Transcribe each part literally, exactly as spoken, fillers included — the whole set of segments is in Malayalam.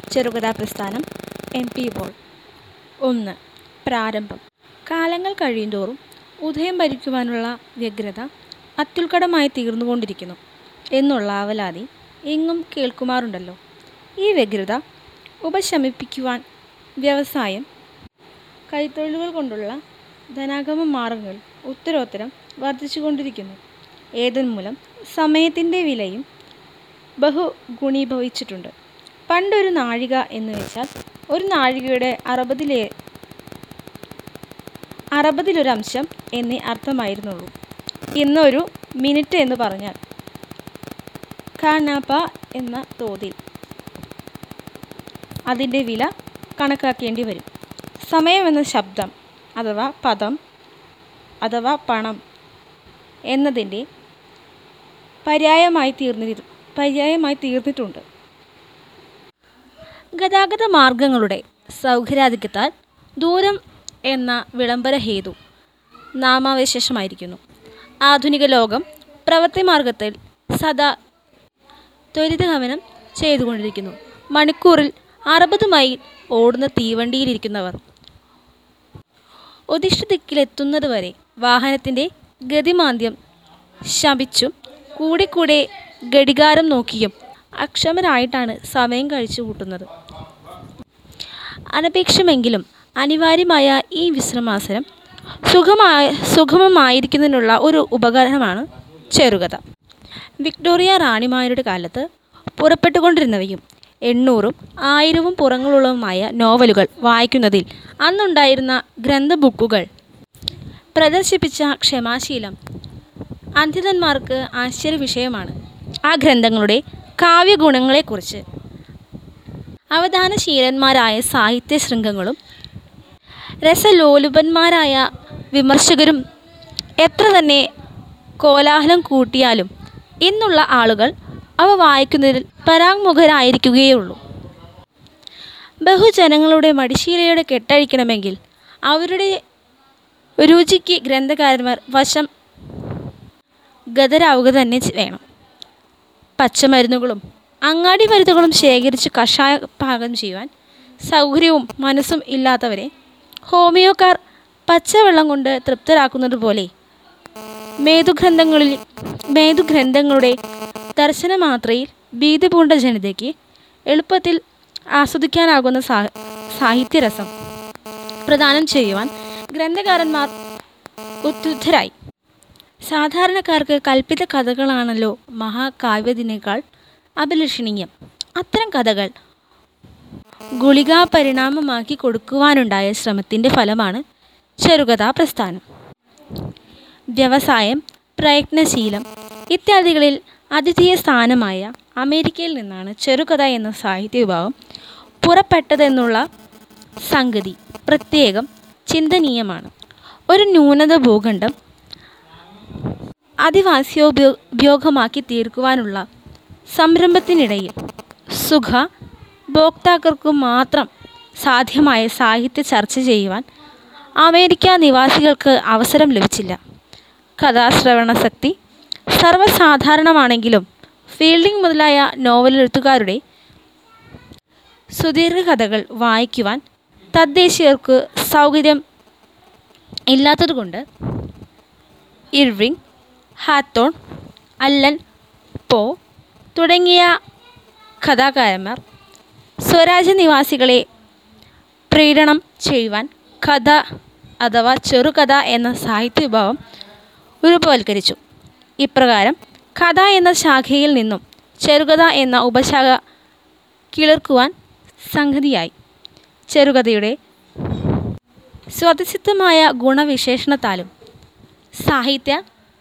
ചെറുകഥാ പ്രസ്ഥാനം എം പി പോൾ. ഒന്ന്. പ്രാരംഭം. കാലങ്ങൾ കഴിയുന്തോറും ഉദയം ഭരിക്കുവാനുള്ള വ്യഗ്രത അത്യുൽക്കടമായി തീർന്നുകൊണ്ടിരിക്കുന്നു എന്നുള്ള അവലാതി എങ്ങും കേൾക്കുമാറുണ്ടല്ലോ. ഈ വ്യഗ്രത ഉപശമിപ്പിക്കുവാൻ വ്യവസായം, കൈത്തൊഴിലുകൾ കൊണ്ടുള്ള ധനാഗമ മാർഗങ്ങൾ ഉത്തരോത്തരം വർദ്ധിച്ചുകൊണ്ടിരിക്കുന്നു. ഏതുമൂലം സമയത്തിൻ്റെ വിലയും ബഹുഗുണീഭവിച്ചിട്ടുണ്ട്. പണ്ടൊരു നാഴിക എന്ന് വെച്ചാൽ ഒരു നാഴികയുടെ അറുപതിലെ അറുപതിലൊരംശം എന്നേ അർത്ഥമായിരുന്നുള്ളൂ. ഇന്നൊരു മിനിറ്റ് എന്ന് പറഞ്ഞാൽ ഖാനാപ്പ എന്ന തോതിൽ അതിൻ്റെ വില കണക്കാക്കേണ്ടി വരും. സമയം എന്ന ശബ്ദം അഥവാ പദം അഥവാ പണം എന്നതിൻ്റെ പര്യായമായി തീർന്നി പര്യായമായി തീർന്നിട്ടുണ്ട്. ഗതാഗത മാർഗങ്ങളുടെ സൗകര്യാധിക്യത്താൽ ദൂരം എന്ന വിളംബര ഹേതു നാമാവശേഷമായിരിക്കുന്നു. ആധുനിക ലോകം പ്രവൃത്തി മാർഗത്തിൽ സദാ ത്വരിതഗമനം ചെയ്തുകൊണ്ടിരിക്കുന്നു. മണിക്കൂറിൽ അറുപത് മൈൽ ഓടുന്ന തീവണ്ടിയിലിരിക്കുന്നവർ ഉദ്ദിഷ്ടദിക്കിലെത്തുന്നത് വരെ വാഹനത്തിൻ്റെ ഗതിമാന്ദ്യം ശമിച്ചും കൂടെക്കൂടെ ഘടികാരം നോക്കിയും അക്ഷമരായിട്ടാണ് സമയം കഴിച്ചു കൂട്ടുന്നത്. അനപേക്ഷിതമെങ്കിലും അനിവാര്യമായ ഈ വിശ്രമാസനം സുഖമായ സുഗമമായിരിക്കുന്നതിനുള്ള ഒരു ഉപകരണമാണ് ചെറുകഥ. വിക്ടോറിയ റാണിമാരുടെ കാലത്ത് പുറപ്പെട്ടുകൊണ്ടിരുന്നവയും എണ്ണൂറും ആയിരവും പുറങ്ങളുള്ളതുമായ നോവലുകൾ വായിക്കുന്നതിൽ അന്നുണ്ടായിരുന്ന ഗ്രന്ഥ ബുക്കുകൾ പ്രദർശിപ്പിച്ച ക്ഷമാശീലം അന്ധന്മാർക്ക് ആശ്ചര്യവിഷയമാണ്. ആ ഗ്രന്ഥങ്ങളുടെ കാവ്യഗുണങ്ങളെക്കുറിച്ച് അവധാനശീലന്മാരായ സാഹിത്യ ശൃംഗങ്ങളും രസലോലുപന്മാരായ വിമർശകരും എത്ര തന്നെ കോലാഹലം കൂട്ടിയാലും ഇന്നുള്ള ആളുകൾ അവ വായിക്കുന്നതിൽ പരാങ്മുഖരായിരിക്കുകയുള്ളൂ. ബഹുജനങ്ങളുടെ മടിശീലയുടെ കെട്ടഴിക്കണമെങ്കിൽ അവരുടെ രുചിക്ക് ഗ്രന്ഥകാരന്മാർ വശം ഗതരാവുക തന്നെ വേണം. പച്ചമരുന്നുകളും അങ്ങാടി മരുന്നുകളും ശേഖരിച്ച് കഷായ പാകം ചെയ്യുവാൻ സൗകര്യവും മനസ്സും ഇല്ലാത്തവരെ ഹോമിയോക്കാർ പച്ചവെള്ളം കൊണ്ട് തൃപ്തരാക്കുന്നത് പോലെ മേധുഗ്രന്ഥങ്ങളിൽ മേധുഗ്രന്ഥങ്ങളുടെ ദർശനമാത്രയിൽ ഭീതി പൂണ്ട ജനതയ്ക്ക് എളുപ്പത്തിൽ ആസ്വദിക്കാനാകുന്ന സാ സാഹിത്യരസം പ്രദാനം ചെയ്യുവാൻ ഗ്രന്ഥകാരന്മാർ ഉദ്യുക്തരായി. സാധാരണക്കാർക്ക് കൽപ്പിത കഥകളാണല്ലോ മഹാകാവ്യത്തിനേക്കാൾ അഭിലഷണീയം. അത്തരം കഥകൾ ഗുളികാപരിണാമമാക്കി കൊടുക്കുവാനുണ്ടായ ശ്രമത്തിൻ്റെ ഫലമാണ് ചെറുകഥാ പ്രസ്ഥാനം. വ്യവസായം, പ്രയത്നശീലം ഇത്യാദികളിൽ അദ്വിതീയ സ്ഥാനമായ അമേരിക്കയിൽ നിന്നാണ് ചെറുകഥ എന്ന സാഹിത്യ വിഭാഗം പുറപ്പെട്ടതെന്നുള്ള സംഗതി പ്രത്യേകം ചിന്തനീയമാണ്. ഒരു ന്യൂനത ഭൂഖണ്ഡം അധിവാസ്യോപയോഗമാക്കി തീർക്കുവാനുള്ള സംരംഭത്തിനിടയിൽ സുഖ ഭോക്താക്കൾക്കു മാത്രം സാധ്യമായ സാഹിത്യ ചർച്ച ചെയ്യുവാൻ അമേരിക്ക നിവാസികൾക്ക് അവസരം ലഭിച്ചില്ല. കഥാശ്രവണശക്തി സർവ്വസാധാരണമാണെങ്കിലും ഫീൽഡിംഗ് മുതലായ നോവലെഴുത്തുകാരുടെ സുദീർഘകഥകൾ വായിക്കുവാൻ തദ്ദേശീയർക്ക് സൗകര്യം ഇല്ലാത്തതുകൊണ്ട് ഇർവിങ്, ഹാത്തോൺ, അല്ലൻ പോ തുടങ്ങിയ കഥാകാരന്മാർ സ്വരാജ്യ നിവാസികളെ പ്രീണനം ചെയ്യുവാൻ കഥ അഥവാ ചെറുകഥ എന്ന സാഹിത്യ വിഭാഗം രൂപവൽക്കരിച്ചു. ഇപ്രകാരം കഥ എന്ന ശാഖയിൽ നിന്നും ചെറുകഥ എന്ന ഉപശാഖ കിളിർക്കുവാൻ സംഗതിയായി. ചെറുകഥയുടെ സ്വതസിദ്ധമായ ഗുണവിശേഷണത്താലും സാഹിത്യ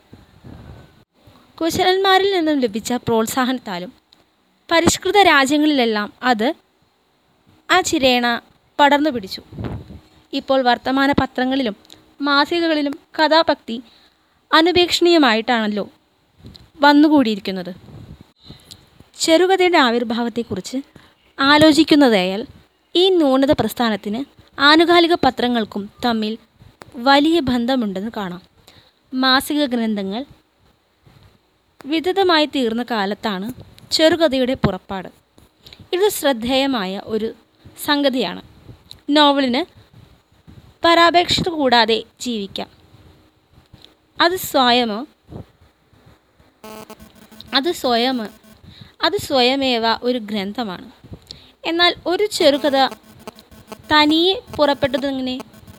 കുശലന്മാരിൽ നിന്നും ലഭിച്ച പ്രോത്സാഹനത്താലും പരിഷ്കൃത രാജ്യങ്ങളിലെല്ലാം അത് അചിരേണ പടർന്നു പിടിച്ചു. ഇപ്പോൾ വർത്തമാന പത്രങ്ങളിലും മാസികകളിലും കഥാപക്തി അനുപേക്ഷണീയമായിട്ടാണല്ലോ വന്നുകൂടിയിരിക്കുന്നത്. ചെറുകഥയുടെ ആവിർഭാവത്തെക്കുറിച്ച് ആലോചിക്കുന്നതായാൽ ഈ ന്യൂനത പ്രസ്ഥാനത്തിന് ആനുകാലിക പത്രങ്ങൾക്കും തമ്മിൽ വലിയ ബന്ധമുണ്ടെന്ന് കാണാം. മാസിക ഗ്രന്ഥങ്ങൾ വിദിതമായി തീർന്ന കാലത്താണ് ചെറുകഥയുടെ പുറപ്പാട്. ഇത് ശ്രദ്ധേയമായ ഒരു സംഗതിയാണ്. നോവലിന് പരാപേക്ഷത കൂടാതെ ജീവിക്കാം. അത് സ്വയമോ അത് സ്വയം അത് സ്വയമേവ ഒരു ഗ്രന്ഥമാണ്. എന്നാൽ ഒരു ചെറുകഥ തനിയെ പുറപ്പെട്ടതെങ്ങനെ?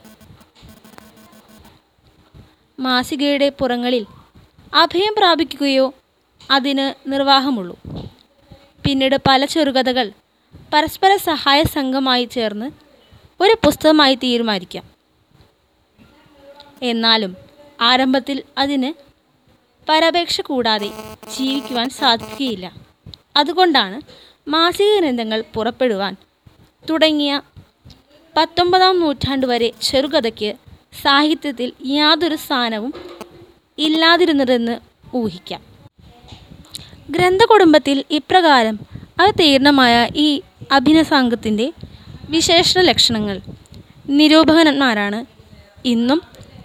മാസികയുടെ പുറങ്ങളിൽ അഭയം പ്രാപിക്കുകയോ അതിന് നിർവാഹമുള്ളൂ. പിന്നീട് പല ചെറുകഥകൾ പരസ്പര സഹായ സംഘമായി ചേർന്ന് ഒരു പുസ്തകമായി തീരുമാനിക്കാം. എന്നാലും ആരംഭത്തിൽ അതിന് പരാപേക്ഷ കൂടാതെ ജീവിക്കുവാൻ സാധിക്കുകയില്ല. അതുകൊണ്ടാണ് മാസിക ഗ്രന്ഥങ്ങൾ പുറപ്പെടുവാൻ തുടങ്ങിയ പത്തൊമ്പതാം നൂറ്റാണ്ട് വരെ ചെറുകഥയ്ക്ക് സാഹിത്യത്തിൽ യാതൊരു സ്ഥാനവും ഇല്ലാതിരുന്നതെന്ന് ഊഹിക്കാം. ഗ്രന്ഥകുടുംബത്തിൽ ഇപ്രകാരം അവതീർണമായ ഈ അഭിനവസംഘത്തിൻ്റെ വിശേഷണ ലക്ഷണങ്ങൾ നിരൂപകന്മാരാണ് ഇന്നും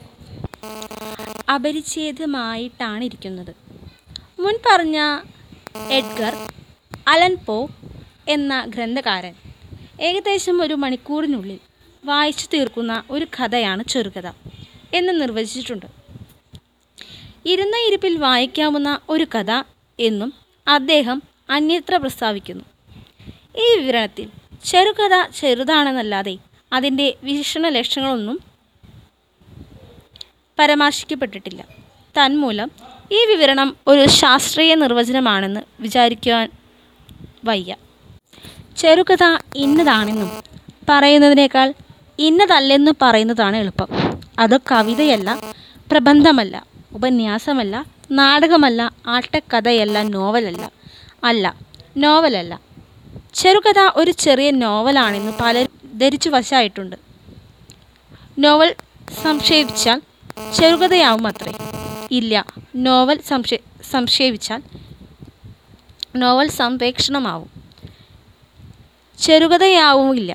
അപരിച്ഛേദമായിട്ടാണിരിക്കുന്നത്. മുൻ പറഞ്ഞ എഡ്ഗർ അലൻ പോ എന്ന ഗ്രന്ഥകാരൻ ഏകദേശം ഒരു മണിക്കൂറിനുള്ളിൽ വായിച്ചു തീർക്കുന്ന ഒരു കഥയാണ് ചെറുകഥ എന്ന് നിർവചിച്ചിട്ടുണ്ട്. ഇരുന്ന ഇരിപ്പിൽ വായിക്കാവുന്ന ഒരു കഥ എന്നും അദ്ദേഹം അന്യത്ര പ്രസ്താവിക്കുന്നു. ഈ വിവരണത്തിൽ ചെറുകഥ ചെറുതാണെന്നല്ലാതെ അതിൻ്റെ വിശേഷണ ലക്ഷണങ്ങളൊന്നും പരാമർശിക്കപ്പെട്ടിട്ടില്ല. തന്മൂലം ഈ വിവരണം ഒരു ശാസ്ത്രീയ നിർവചനമാണെന്ന് വിചാരിക്കുവാൻ വയ്യ. ചെറുകഥ ഇന്നതാണെന്നും പറയുന്നതിനേക്കാൾ ഇന്നതല്ലെന്ന് പറയുന്നതാണ് എളുപ്പം. അത് കവിതയല്ല, പ്രബന്ധമല്ല, ഉപന്യാസമല്ല, നാടകമല്ല, ആട്ടക്കഥയല്ല, നോവലല്ല അല്ല നോവലല്ല ചെറുകഥ ഒരു ചെറിയ നോവലാണെന്ന് പലരും ധരിച്ചു വശമായിട്ടുണ്ട്. നോവൽ സംക്ഷേപിച്ചാൽ ചെറുകഥയാവും അത്രേ? ഇല്ല. Novel സംക്ഷേ സംക്ഷേപിച്ചാൽ novel സംപ്രേക്ഷണമാവും, ചെറുകഥയാവുമില്ല.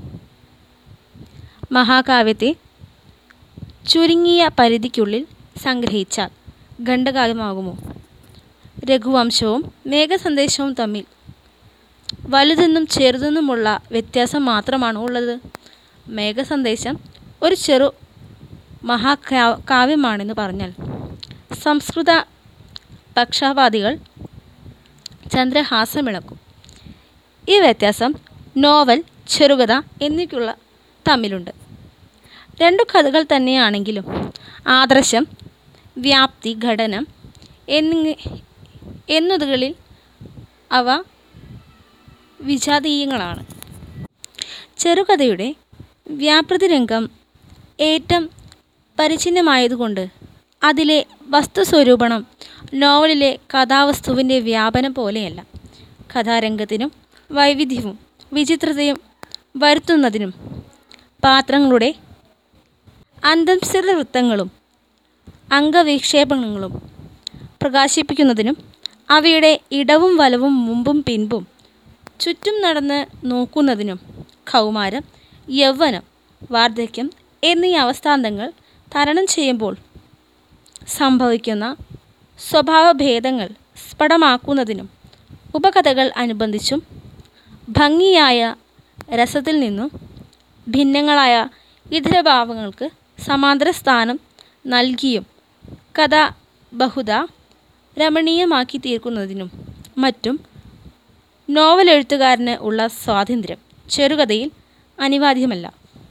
മഹാകാവ്യത്തെ ചുരുങ്ങിയ പരിധിക്കുള്ളിൽ സംഗ്രഹിച്ചാൽ ഖണ്ഡകാവ്യമാകുമോ? രഘുവംശവും മേഘസന്ദേശവും തമ്മിൽ വലുതെന്നും ചെറുതെന്നുമുള്ള വ്യത്യാസം മാത്രമാണോ ഉള്ളത്? മേഘസന്ദേശം ഒരു ചെറു മഹാകാ കാവ്യമാണെന്ന് പറഞ്ഞാൽ സംസ്കൃത പക്ഷപാതികൾ ചന്ദ്രഹാസമിളക്കും. ഈ വ്യത്യാസം നോവൽ, ചെറുകഥ എന്നിവയ്ക്കുള്ള തമ്മിലുണ്ട്. രണ്ടു കഥകൾ തന്നെയാണെങ്കിലും ആദർശം, വ്യാപ്തി, ഘടനം എന്നി എന്നതുകളിൽ അവ വിജാതീയങ്ങളാണ്. ചെറുകഥയുടെ വ്യാപൃതിരംഗം ഏറ്റവും പരിച്ഛിന്നമായതുകൊണ്ട് അതിലെ വസ്തുസ്വരൂപണം നോവലിലെ കഥാവസ്തുവിൻ്റെ വ്യാപനം പോലെയല്ല. കഥാരംഗത്തിനും വൈവിധ്യവും വിചിത്രതയും വരുത്തുന്നതിനും പാത്രങ്ങളുടെ അന്തംസ്ഥിത വൃത്തങ്ങളും അംഗവിക്ഷേപങ്ങളും പ്രകാശിപ്പിക്കുന്നതിനും അവയുടെ ഇടവും വലവും മുമ്പും പിൻപും ചുറ്റും നടന്ന് നോക്കുന്നതിനും കൗമാരം, യൗവനം, വാർദ്ധക്യം എന്നീ അവസ്ഥാന്തങ്ങൾ തരണം ചെയ്യുമ്പോൾ സംഭവിക്കുന്ന സ്വഭാവഭേദങ്ങൾ സ്ഫുടമാക്കുന്നതിനും ഉപകഥകൾ അനുബന്ധിച്ചും ഭംഗിയായ രസത്തിൽ നിന്നും ഭിന്നങ്ങളായ ഇതരഭാവങ്ങൾക്ക് സമാന്തര സ്ഥാനം നൽകിയും കഥ ബഹുധ രമണീയമാക്കി തീർക്കുന്നതിനും മറ്റും നോവലെഴുത്തുകാരന് ഉള്ള സ്വാതന്ത്ര്യം ചെറുകഥയിൽ അനിവാര്യമല്ല.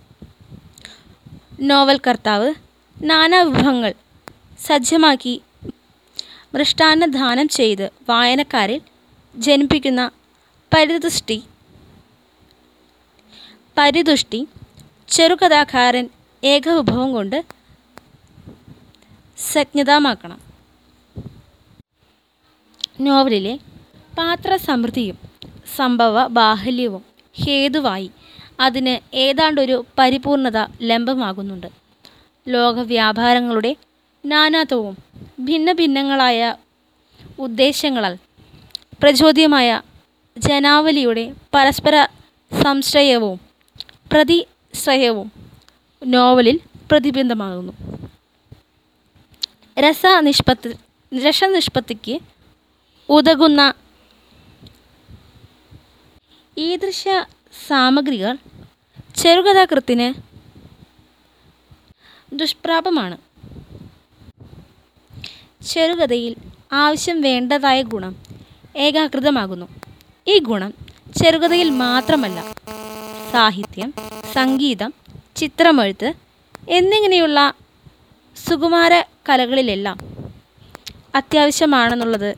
നോവൽ കർത്താവ് നാനാവിഭവങ്ങൾ സജ്ജമാക്കി മൃഷ്ടാന്നദാനം ചെയ്ത് വായനക്കാരിൽ ജനിപ്പിക്കുന്ന പരിതുഷ്ടി പരിതുഷ്ടി ചെറുകഥാകാരൻ ഏകവിഭവം കൊണ്ട് സംജ്ഞതമാക്കണം. നോവലിലെ പാത്രസമൃദ്ധിയും സംഭവ ബാഹല്യവും ഹേതുവായി അതിന് ഏതാണ്ടൊരു പരിപൂർണത ലംബമാകുന്നുണ്ട്. ലോകവ്യാപാരങ്ങളുടെ നാനാത്വവും ഭിന്ന ഭിന്നങ്ങളായ ഉദ്ദേശങ്ങളാൽ പ്രചോദ്യമായ ജനാവലിയുടെ പരസ്പര സംശ്രയവും പ്രതിശ്രയവും നോവലിൽ പ്രതിബിംബമാകുന്നു. രസനിഷ്പത്തി രസനിഷ്പത്തിക്ക് ഉതകുന്ന ഈദൃശ സാമഗ്രികൾ ചെറുകഥാകൃത്തിന് ദുഷ്പ്രാപമാണ്. ചെറുകഥയിൽ ആവശ്യം വേണ്ടതായ ഗുണം ഏകാഗ്രതമാകുന്നു. ഈ ഗുണം ചെറുകഥയിൽ മാത്രമല്ല, സാഹിത്യം, സംഗീതം, ചിത്രമെഴുത്ത് എന്നിങ്ങനെയുള്ള സുകുമാര കലകളിലെല്ലാം അത്യാവശ്യമാണെന്നുള്ളത്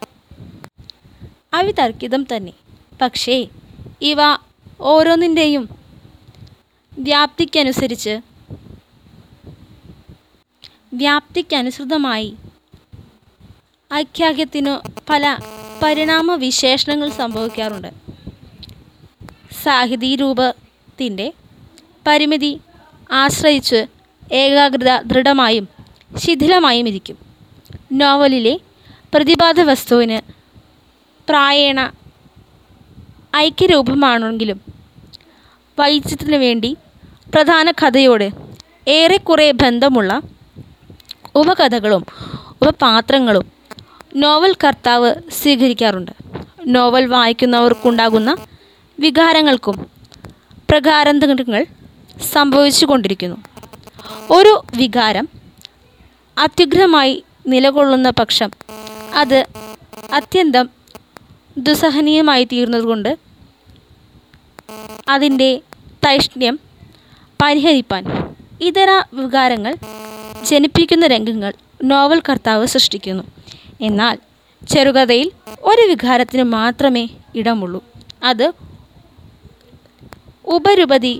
അവിതർക്കിതം തന്നെ. പക്ഷേ ഇവ ഓരോന്നിൻ്റെയും വ്യാപ്തിക്കനുസരിച്ച് വ്യാപ്തിക്കനുസൃതമായി ഐക്യാഗ്യത്തിനു പല പരിണാമ വിശേഷണങ്ങൾ സംഭവിക്കാറുണ്ട്. സാഹിതീരൂപത്തിൻ്റെ പരിമിതി ആശ്രയിച്ച് ഏകാഗ്രത ദൃഢമായും ശിഥിലമായും ഇരിക്കും. നോവലിലെ പ്രതിപാദ്യ വസ്തുവിന് പ്രായേണ ഐക്യരൂപമാണെങ്കിലും വൈചിത്രത്തിനു വേണ്ടി പ്രധാന കഥയോട് ഏറെക്കുറെ ബന്ധമുള്ള ഉപകഥകളും ഉപപാത്രങ്ങളും നോവൽ കർത്താവ് സ്വീകരിക്കാറുണ്ട്. നോവൽ വായിക്കുന്നവർക്കുണ്ടാകുന്ന വികാരങ്ങൾക്കും പ്രകാരാന്തരങ്ങൾ സംഭവിച്ചു കൊണ്ടിരിക്കുന്നു. ഒരു വികാരം അത്യുഗ്രമായി നിലകൊള്ളുന്ന പക്ഷം അത് അത്യന്തം ദുസ്സഹനീയമായി തീർന്നതുകൊണ്ട് അതിൻ്റെ തൈഷ്ണ്യം പരിഹരിപ്പാൻ ഇതര വികാരങ്ങൾ ജനിപ്പിക്കുന്ന രംഗങ്ങൾ നോവൽ കർത്താവ് സൃഷ്ടിക്കുന്നു. എന്നാൽ ചെറുകഥയിൽ ഒരു വികാരത്തിന് മാത്രമേ ഇടമുള്ളൂ. അത് ഉപരുപതി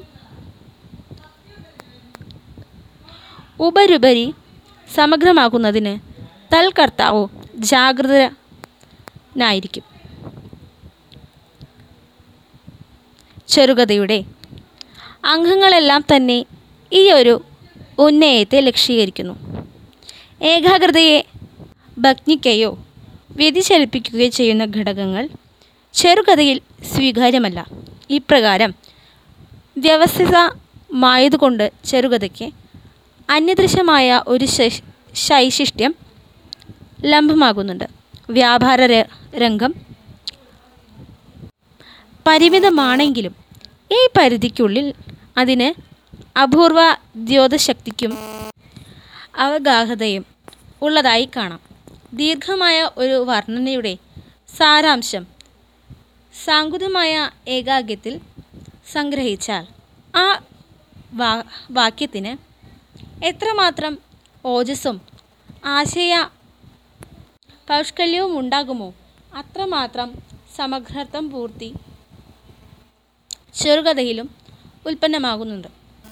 ഉപരുപരി സമഗ്രമാക്കുന്നതിന് തൽകർത്താവ് ജാഗൃതനായിരിക്കും. ചെറുകഥയുടെ അംഗങ്ങളെല്ലാം തന്നെ ഈ ഒരു ഉന്നയത്തെ ലക്ഷീകരിക്കുന്നു. ഏകാഗ്രതയെ ഭഗ്നിക്കുകയോ വ്യതിചലിപ്പിക്കുകയോ ചെയ്യുന്ന ഘടകങ്ങൾ ചെറുകഥയിൽ സ്വീകാര്യമല്ല. ഇപ്രകാരം വ്യവസ്ഥിതമായതുകൊണ്ട് ചെറുകഥയ്ക്ക് അന്യദൃശമായ ഒരു ശൈശിഷ്ട്യം ലംബമാകുന്നുണ്ട്. വ്യാപാര രംഗം പരിമിതമാണെങ്കിലും ഈ പരിധിക്കുള്ളിൽ അതിന് അപൂർവ ദ്യോതശക്തിക്കും അവഗാഹതയും ഉള്ളതായി കാണാം. ദീർഘമായ ഒരു വർണ്ണനയുടെ സാരാംശം സാങ്കുതമായ ഏകാഗ്യത്തിൽ സംഗ്രഹിച്ചാൽ ആ വാ വാക്യത്തിന് എത്രമാത്രം ഓജസ്സും ആശയ പൗഷ്കല്യവും ഉണ്ടാകുമോ അത്രമാത്രം സമഗ്രത്വം പൂർത്തി ചെറുകഥയിലും ഉൽപ്പന്നമാകുന്നുണ്ട്.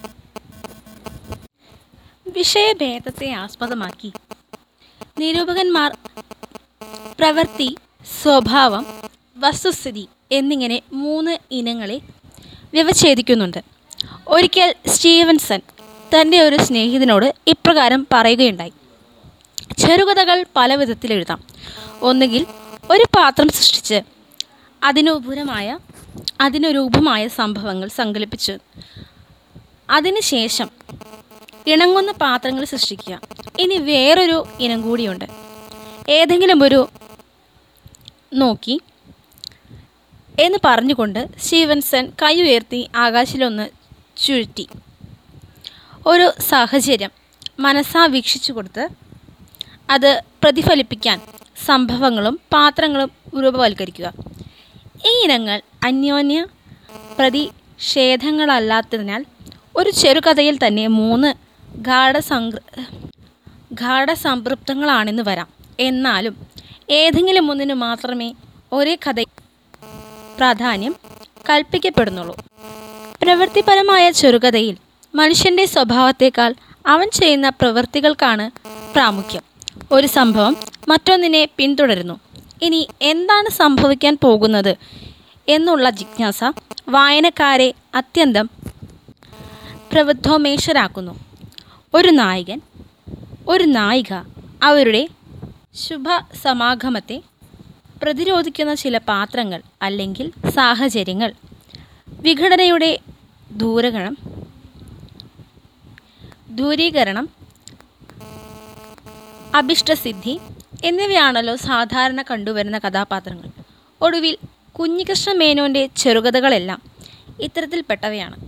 വിഷയഭേദത്തെ ആസ്പദമാക്കി നിരൂപകന്മാർ പ്രവൃത്തി, സ്വഭാവം, വസ്തുസ്ഥിതി എന്നിങ്ങനെ മൂന്ന് ഇനങ്ങളെ വ്യവച്ഛേദിക്കുന്നുണ്ട്. ഒരിക്കൽ സ്റ്റീവൻസൺ തൻ്റെ ഒരു സ്നേഹിതനോട് ഇപ്രകാരം പറയുകയുണ്ടായി: ചെറുകഥകൾ പല വിധത്തിൽ എഴുതാം. ഒന്നുകിൽ ഒരു പാത്രം സൃഷ്ടിച്ച് അതിനുപുരമായ അതിനുരൂപമായ സംഭവങ്ങൾ സങ്കല്പിച്ച് അതിനുശേഷം ഇണങ്ങുന്ന പാത്രങ്ങൾ സൃഷ്ടിക്കുക. ഇനി വേറൊരു ഇനം കൂടിയുണ്ട്. ഏതെങ്കിലും ഒരു നോക്കി എന്ന് പറഞ്ഞുകൊണ്ട് സ്റ്റീവൻസൺ കൈ ഉയർത്തി ആകാശത്തിലൊന്ന് ചുഴറ്റി ഒരു സാഹചര്യം മനസ്സാ വീക്ഷിച്ചു കൊടുത്ത് അത് പ്രതിഫലിപ്പിക്കാൻ സംഭവങ്ങളും പാത്രങ്ങളും രൂപവൽക്കരിക്കുക. ഈ ഇനങ്ങൾ അന്യോന്യ പ്രതിഷേധങ്ങളല്ലാത്തതിനാൽ ഒരു ചെറുകഥയിൽ തന്നെ മൂന്ന് ഗാഢസംഗ ഗാഢസംപൃപ്തങ്ങളാണെന്ന് വരാം. എന്നാലും ഏതെങ്കിലും ഒന്നിന് മാത്രമേ ഒരേ കഥ പ്രാധാന്യം കൽപ്പിക്കപ്പെടുന്നുള്ളൂ. പ്രവൃത്തിപരമായ ചെറുകഥയിൽ മനുഷ്യൻ്റെ സ്വഭാവത്തേക്കാൾ അവൻ ചെയ്യുന്ന പ്രവൃത്തികൾക്കാണ് പ്രാമുഖ്യം. ഒരു സംഭവം മറ്റൊന്നിനെ പിന്തുടരുന്നു. ഇനി എന്താണ് സംഭവിക്കാൻ പോകുന്നത് എന്നുള്ള ജിജ്ഞാസ വായനക്കാരെ അത്യന്തം പ്രബുദ്ധോന്മേഷരാക്കുന്നു. ഒരു നായകൻ, ഒരു നായിക അവരുടെ ശുഭസമാഗമത്തെ പ്രതിരോധിക്കുന്ന ചില പാത്രങ്ങൾ അല്ലെങ്കിൽ സാഹചര്യങ്ങൾ, വിഘടനയുടെ ദൂരകണം ദൂരീകരണം, അഭിഷ്ടസിദ്ധി എന്നിവയാണല്ലോ സാധാരണ കണ്ടുവരുന്ന കഥാപാത്രങ്ങൾ. ഒടുവിൽ കുഞ്ഞികൃഷ്ണ മേനോൻ്റെ ചെറുകഥകളെല്ലാം ഇത്തരത്തിൽപ്പെട്ടവയാണ്.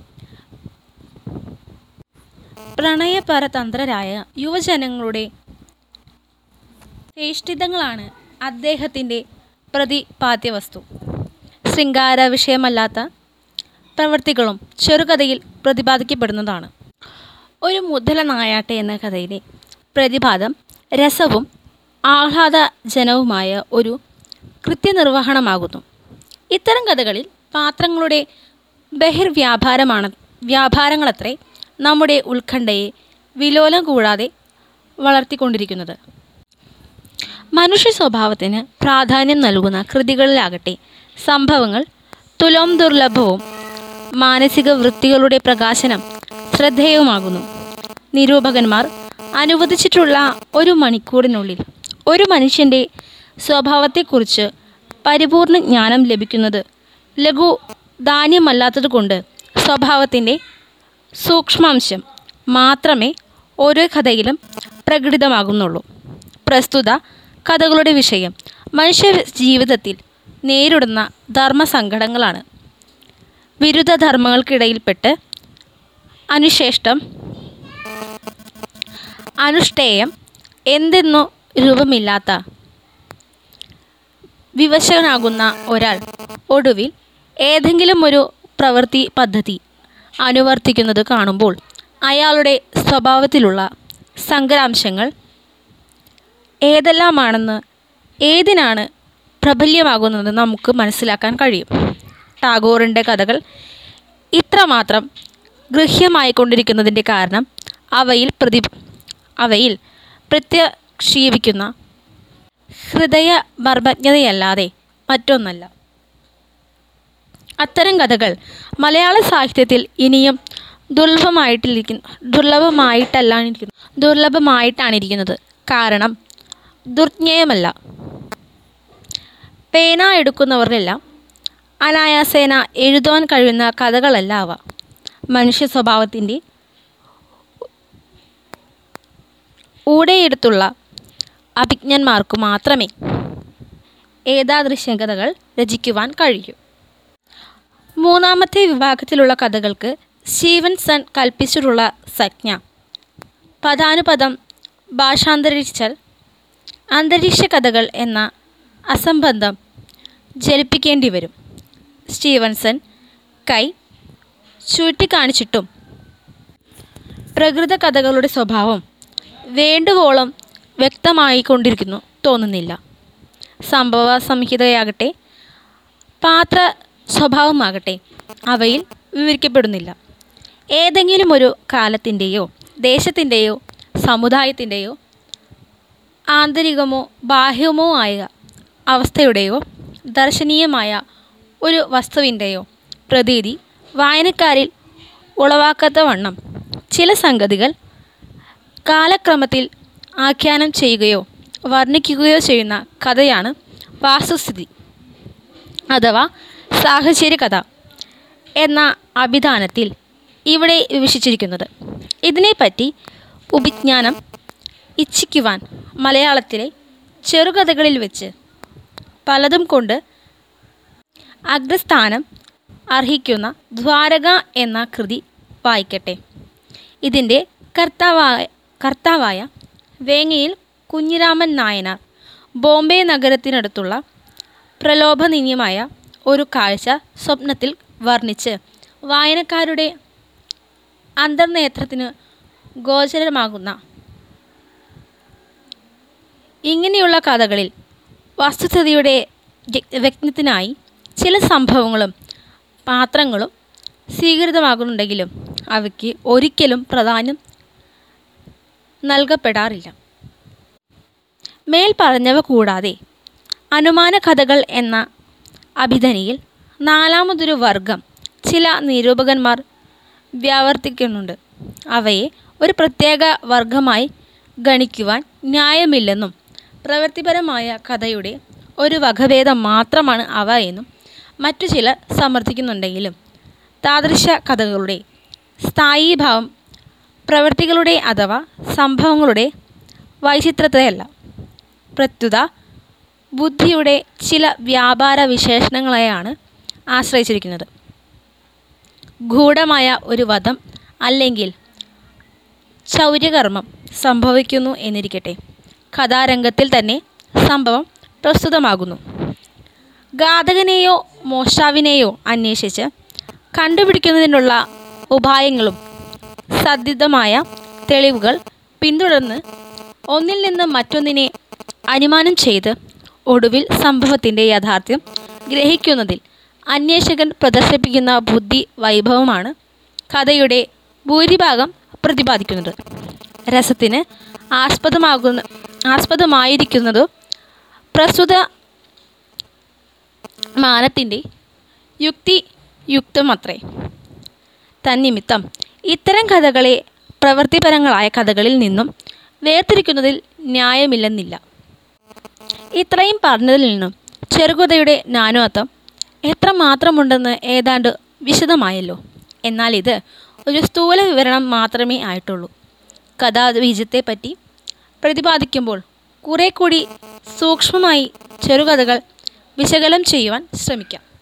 പ്രണയപരതന്ത്രരായ യുവജനങ്ങളുടെ ചേഷ്ടിതങ്ങളാണ് അദ്ദേഹത്തിൻ്റെ പ്രതിപാദ്യവസ്തു. ശൃംഗാര വിഷയമല്ലാത്ത പ്രവൃത്തികളും ചെറുകഥയിൽ പ്രതിപാദിക്കപ്പെടുന്നതാണ്. ഒരു മുതല നായാട്ട് എന്ന കഥയിലെ പ്രതിപാദം രസവും ആഹ്ലാദജനവുമായ ഒരു കൃത്യനിർവഹണമാകുന്നു. ഇത്തരം കഥകളിൽ പാത്രങ്ങളുടെ ബഹിർവ്യാപാരമാണ് വ്യാപാരങ്ങളത്രേ നമ്മുടെ ഉത്കണ്ഠയെ വിലോലം കൂടാതെ വളർത്തിക്കൊണ്ടിരിക്കുന്നത്. മനുഷ്യ സ്വഭാവത്തിന് പ്രാധാന്യം നൽകുന്ന കൃതികളിലാകട്ടെ സംഭവങ്ങൾ തുലോം ദുർലഭവും മാനസിക വൃത്തികളുടെ പ്രകാശനം ശ്രദ്ധേയവുമാകുന്നു. നിരൂപകന്മാർ അനുവദിച്ചിട്ടുള്ള ഒരു മണിക്കൂറിനുള്ളിൽ ഒരു മനുഷ്യൻ്റെ സ്വഭാവത്തെക്കുറിച്ച് പരിപൂർണ ജ്ഞാനം ലഭിക്കുന്നത് ലഘു ധാന്യമല്ലാത്തതുകൊണ്ട് സ്വഭാവത്തിൻ്റെ സൂക്ഷ്മാംശം മാത്രമേ ഓരോ കഥയിലും പ്രകടിതമാകുന്നുള്ളൂ. പ്രസ്തുത കഥകളുടെ വിഷയം മനുഷ്യ ജീവിതത്തിൽ നേരിടുന്ന ധർമ്മസങ്കടങ്ങളാണ്. വിരുദ്ധ ധർമ്മങ്ങൾക്കിടയിൽപ്പെട്ട് അനുശേഷ്ടം അനുഷ്ഠേയം എന്തെന്നോ രൂപമില്ലാത്ത വിവശനാകുന്ന ഒരാൾ ഒടുവിൽ ഏതെങ്കിലും ഒരു പ്രവൃത്തി പദ്ധതി അനുവർത്തിക്കുന്നത് കാണുമ്പോൾ അയാളുടെ സ്വഭാവത്തിലുള്ള സങ്കരാംശങ്ങൾ ഏതെല്ലാമാണെന്ന് ഏതിനാണ് പ്രബല്യമാകുന്നത് നമുക്ക് മനസ്സിലാക്കാൻ കഴിയും. ടാഗോറിൻ്റെ കഥകൾ ഇത്രമാത്രം ഗൃഹ്യമായിക്കൊണ്ടിരിക്കുന്നതിൻ്റെ കാരണം അവയിൽ പ്രതി അവയിൽ പ്രത്യക്ഷീപിക്കുന്ന ഹൃദയ മർമ്മജ്ഞതയല്ലാതെ മറ്റൊന്നല്ല. അത്തരം കഥകൾ മലയാള സാഹിത്യത്തിൽ ഇനിയും ദുർലഭമായിട്ടിരിക്കുന്നു ദുർലഭമായിട്ടല്ലാണിരിക്കുന്നു ദുർലഭമായിട്ടാണിരിക്കുന്നത്. കാരണം ദുർജ്ഞേയമല്ല. പേന എടുക്കുന്നവരെല്ലാം അനായാസേന എഴുതുവാൻ കഴിയുന്ന കഥകളല്ല അവ. മനുഷ്യ സ്വഭാവത്തിൻ്റെ ഊടെയെടുത്തുള്ള അഭിജ്ഞന്മാർക്കു മാത്രമേ ഏതാദൃശ്യ കഥകൾ രചിക്കുവാൻ കഴിയൂ. മൂന്നാമത്തെ വിഭാഗത്തിലുള്ള കഥകൾക്ക് സ്റ്റീവൻസൺ കൽപ്പിച്ചിട്ടുള്ള സംജ്ഞ പദാനുപദം ഭാഷാന്തരിച്ചാൽ അന്തരീക്ഷ കഥകൾ എന്ന അസംബന്ധം ജലിപ്പിക്കേണ്ടി വരും. സ്റ്റീവൻസൺ കൈ ചൂണ്ടിക്കാണിച്ചിട്ടും പ്രകൃത കഥകളുടെ സ്വഭാവം വേണ്ടുവോളം വ്യക്തമായിക്കൊണ്ടിരിക്കുന്നു തോന്നുന്നില്ല. സംഭവ സംഹിതയാകട്ടെ പാത്ര സ്വഭാവമാകട്ടെ അവയിൽ വിവരിക്കപ്പെടുന്നില്ല. ഏതെങ്കിലും ഒരു കാലത്തിൻ്റെയോ ദേശത്തിൻ്റെയോ സമുദായത്തിൻ്റെയോ ആന്തരികമോ ബാഹ്യമോ ആയ അവസ്ഥയുടെയോ ദർശനീയമായ ഒരു വസ്തുവിൻ്റെയോ പ്രതീതി വായനക്കാരിൽ ഉളവാക്കാത്തവണ്ണം ചില സംഗതികൾ കാലക്രമത്തിൽ ആഖ്യാനം ചെയ്യുകയോ വർണ്ണിക്കുകയോ ചെയ്യുന്ന കഥയാണ് വാസ്തുസ്ഥിതി അഥവാ സാഹചര്യ കഥ എന്ന അഭിധാനത്തിൽ ഇവിടെ വിവക്ഷിച്ചിരിക്കുന്നത്. ഇതിനെപ്പറ്റി ഉപജ്ഞാനം ഇച്ഛിക്കുവാൻ മലയാളത്തിലെ ചെറുകഥകളിൽ വെച്ച് പലതും കൊണ്ട് അഗ്രസ്ഥാനം അർഹിക്കുന്ന ദ്വാരക എന്ന കൃതി വായിക്കട്ടെ. ഇതിൻ്റെ കർത്താവായ കർത്താവായ വേങ്ങയിൽ കുഞ്ഞിരാമൻ നായനാർ ബോംബെ നഗരത്തിനടുത്തുള്ള പ്രലോഭനീയമായ ഒരു കാഴ്ച സ്വപ്നത്തിൽ വർണ്ണിച്ച് വായനക്കാരുടെ അന്തർനേത്രത്തിന് ഗോചരമാകുന്ന ഇങ്ങനെയുള്ള കഥകളിൽ വസ്തുസ്ഥിതിയുടെ വ്യക്തത്തിനായി ചില സംഭവങ്ങളും പാത്രങ്ങളും സ്വീകൃതമാകുന്നുണ്ടെങ്കിലും അവയ്ക്ക് ഒരിക്കലും പ്രാധാന്യം നൽകപ്പെടാറില്ല. മേൽ പറഞ്ഞവ കൂടാതെ അനുമാന കഥകൾ എന്ന അഭിധനിയിൽ നാലാമതൊരു വർഗം ചില നിരൂപകന്മാർ വ്യാവർത്തിക്കുന്നുണ്ട്. അവയെ ഒരു പ്രത്യേക വർഗമായി ഗണിക്കുവാൻ ന്യായമില്ലെന്നും പ്രവൃത്തിപരമായ കഥയുടെ ഒരു വകഭേദം മാത്രമാണ് അവ എന്നും മറ്റു ചിലർ സമർത്ഥിക്കുന്നുണ്ടെങ്കിലും താദൃശ കഥകളുടെ സ്ഥായീഭാവം പ്രവൃത്തികളുടെ അഥവാ സംഭവങ്ങളുടെ വൈചിത്ര്യത്തെയല്ല, പ്രത്യുത ബുദ്ധിയുടെ ചില വ്യാപാര വിശേഷണങ്ങളെയാണ് ആശ്രയിച്ചിരിക്കുന്നത്. ഗൂഢമായ ഒരു വധം അല്ലെങ്കിൽ ചൗര്യകർമ്മം സംഭവിക്കുന്നു എന്നിരിക്കട്ടെ, കഥാരംഗത്തിൽ തന്നെ സംഭവം പ്രസ്തുതമാകുന്നു. ഘാതകനെയോ മോഷ്ടാവിനെയോ അന്വേഷിച്ച് കണ്ടുപിടിക്കുന്നതിനുള്ള ഉപായങ്ങളും സദ്ധിതമായ തെളിവുകൾ പിന്തുടർന്ന് ഒന്നിൽ നിന്ന് മറ്റൊന്നിനെ അനുമാനം ചെയ്ത് ഒടുവിൽ സംഭവത്തിൻ്റെ യാഥാർത്ഥ്യം ഗ്രഹിക്കുന്നതിൽ അന്വേഷകൻ പ്രദർശിപ്പിക്കുന്ന ബുദ്ധി വൈഭവമാണ് കഥയുടെ ഭൂരിഭാഗം പ്രതിപാദിക്കുന്നത്. രസത്തിന് ആസ്പദമാകുന്ന ആസ്പദമായിരിക്കുന്നതു പ്രസ്തുത മാനത്തിൻ്റെ യുക്തിയുക്തമത്രേ. തന്നിമിത്തം ഇത്തരം കഥകളെ പ്രവൃത്തിപരങ്ങളായ കഥകളിൽ നിന്നും വേർതിരിക്കുന്നതിൽ ന്യായമില്ലെന്നില്ല. ഇത്രയും പറഞ്ഞതിൽ നിന്നും ചെറുകഥയുടെ നാനാത്വം എത്രമാത്രമുണ്ടെന്ന് ഏതാണ്ട് വിശദമായല്ലോ. എന്നാൽ ഇത് ഒരു സ്ഥൂല വിവരണം മാത്രമേ ആയിട്ടുള്ളൂ. കഥാബീജത്തെപ്പറ്റി പ്രതിപാദിക്കുമ്പോൾ കുറെ കൂടി സൂക്ഷ്മമായി ചെറുകഥകൾ വിശകലനം ചെയ്യുവാൻ ശ്രമിക്കാം.